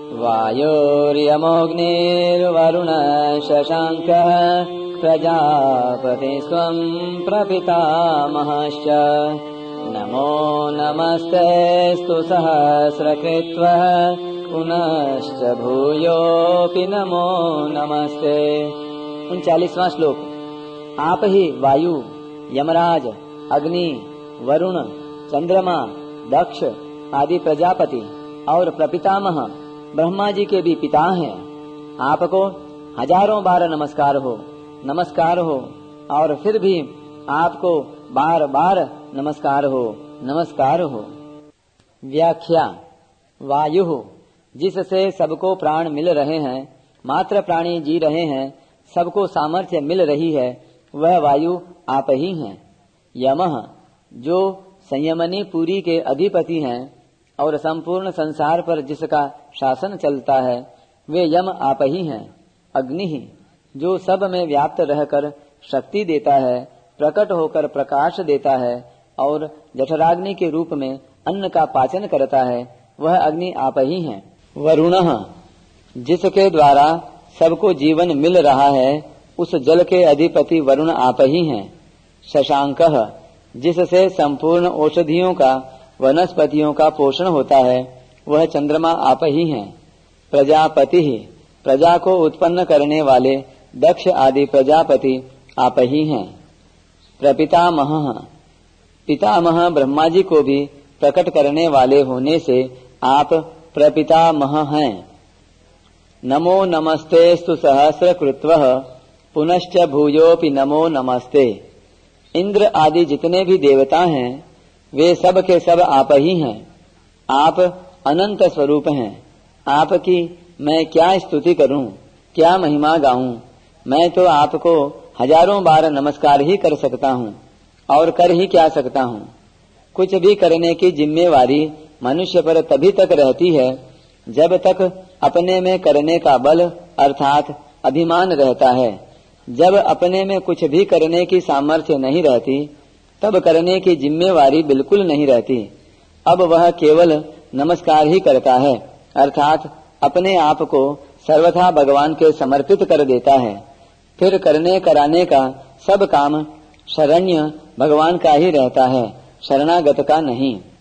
वायुर्यमोऽग्निर्वरुण शशाङ्कः प्रजापति स्वं प्रपितामहश्च नमो नमस्तेऽस्तु सहस्रकृत्वः पुनश्च भूयोऽपि नमो नमस्ते। 39वां श्लोक। आप ही वायु, यमराज, अग्नि, वरुण, चंद्रमा, दक्ष आदि प्रजापति और प्रपितामह ब्रह्मा जी के भी पिता हैं। आपको हजारों बार नमस्कार हो और फिर भी आपको बार बार नमस्कार हो। व्याख्या। वायु जिससे सबको प्राण मिल रहे हैं, मात्र प्राणी जी रहे हैं, सबको सामर्थ्य मिल रही है, वह वायु आप ही हैं। यमः जो संयमनी पुरी के अधिपति हैं और संपूर्ण संसार पर जिसका शासन चलता है, वे यम आप ही हैं। अग्नि जो सब में व्याप्त रहकर शक्ति देता है, प्रकट होकर प्रकाश देता है और जठराग्नि के रूप में अन्न का पाचन करता है, वह अग्नि आप ही हैं। वरुणः जिसके द्वारा सबको जीवन मिल रहा है, उस जल के अधिपति वरुण आप ही हैं। शशांकः जिससे संपूर्ण औषधियों का, वनस्पतियों का पोषण होता है, वह चंद्रमा आप ही हैं। प्रजापति प्रजा को उत्पन्न करने वाले दक्ष आदि प्रजापति आप ही हैं। प्रपितामह पितामह ब्रह्मा जी को भी प्रकट करने वाले होने से आप प्रपितामह हैं। नमो नमस्तेस्तु सहस्रकृत्वः पुनश्च भूयोऽपि नमो नमस्ते। इंद्र आदि जितने भी देवता हैं, वे सब के सब आप ही हैं। आप अनंत स्वरूप हैं। आपकी मैं क्या स्तुति करूं, क्या महिमा गाऊं। मैं तो आपको हजारों बार नमस्कार ही कर सकता हूं और कर ही क्या सकता हूं। कुछ भी करने की जिम्मेवारी मनुष्य पर तभी तक रहती है जब तक अपने में करने का बल अर्थात अभिमान रहता है। जब अपने में कुछ भी करने की सामर्थ्य नहीं रहती, तब करने की जिम्मेवारी बिल्कुल नहीं रहती। अब वह केवल नमस्कार ही करता है, अर्थात अपने आप को सर्वथा भगवान के समर्पित कर देता है। फिर करने कराने का सब काम शरण्य भगवान का ही रहता है, शरणागत का नहीं।